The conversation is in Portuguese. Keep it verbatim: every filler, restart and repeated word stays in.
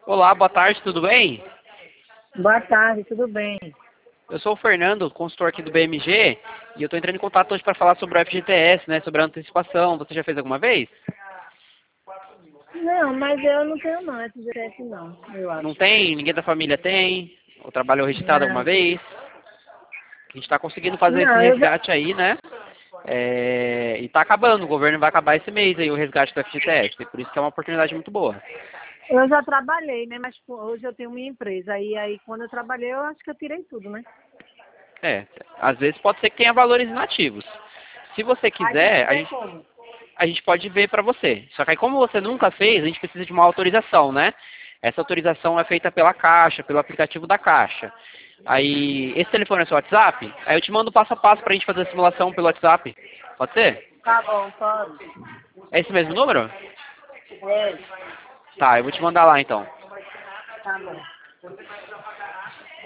Olá, boa tarde, tudo bem? Boa tarde, tudo bem? Eu sou o Fernando, consultor aqui do B M G, e eu estou entrando em contato hoje para falar sobre o F G T S, né, sobre a antecipação. Você já fez alguma vez? Não, mas eu não tenho não, F G T S não, eu Não acho. tem? Ninguém da família tem? Ou trabalhou registrado alguma Não, vez? A gente está conseguindo fazer esse não, eu já, resgate aí, né? É, e está acabando, o governo vai acabar esse mês aí, o resgate do F G T S, e por isso que é uma oportunidade muito boa. eu já trabalhei, né? Mas pô, hoje eu tenho minha empresa. Aí, aí quando eu trabalhei, eu acho que eu tirei tudo, né? É, às vezes pode ser que tenha valores inativos. Se você Aí tem que quiser, a ver gente como. a gente pode ver para você. Só que aí como você nunca fez, a gente precisa de uma autorização, né? Essa autorização é feita pela Caixa, pelo aplicativo da Caixa. Aí, esse telefone é seu WhatsApp? Aí eu te mando passo a passo para a gente fazer a simulação pelo WhatsApp. Pode ser? Tá bom, pode. É esse mesmo número? É, Tá, eu vou te mandar lá então. tá bom.